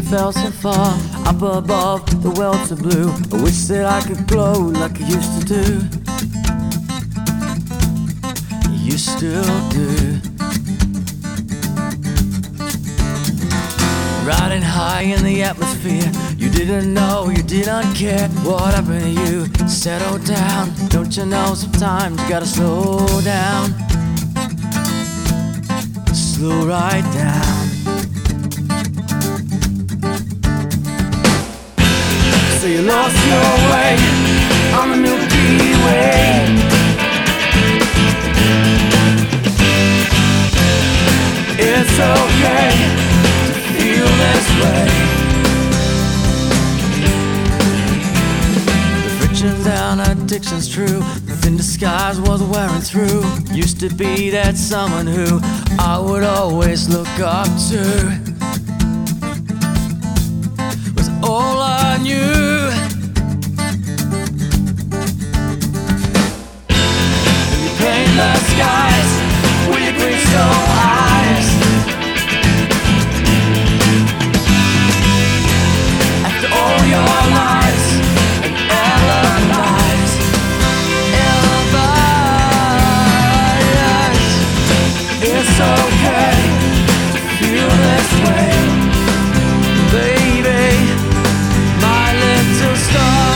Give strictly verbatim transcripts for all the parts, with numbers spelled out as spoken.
fell so far up above the welter blue. I wish that I could glow like I used to do. You still do. Riding high in the atmosphere, you didn't know, you didn't care. What happened to you? Settle down. Don't you know sometimes you gotta slow down. Slow right down. So you lost your way on the Milky Way. It's okay to feel this way. The friction's down, addiction's true. The thin disguise was wearing through. Used to be that someone who I would always look up to. Was all I knew. You paint the skies with your crystal eyes. After all your lies and alibis, alibis. It's okay to feel this way, baby, my little star.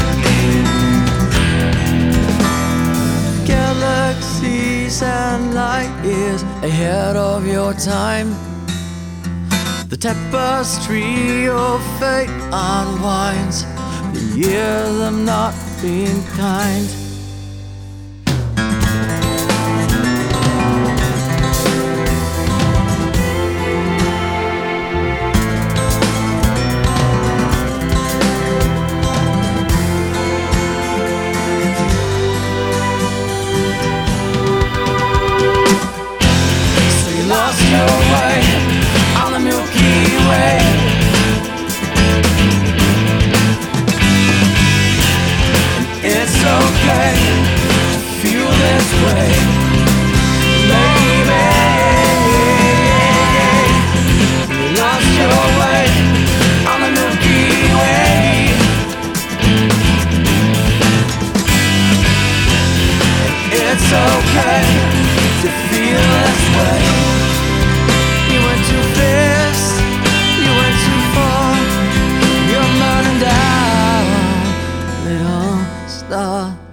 Galaxies and light years ahead of your time. The tapestry of fate unwinds. You hear them not being kind. So you lost your way on the Milky Way. And it's okay to feel this way, baby. You lost your way on the Milky Way. And it's okay to feel this way. You went too fast, you went too far. You're burning down, little star.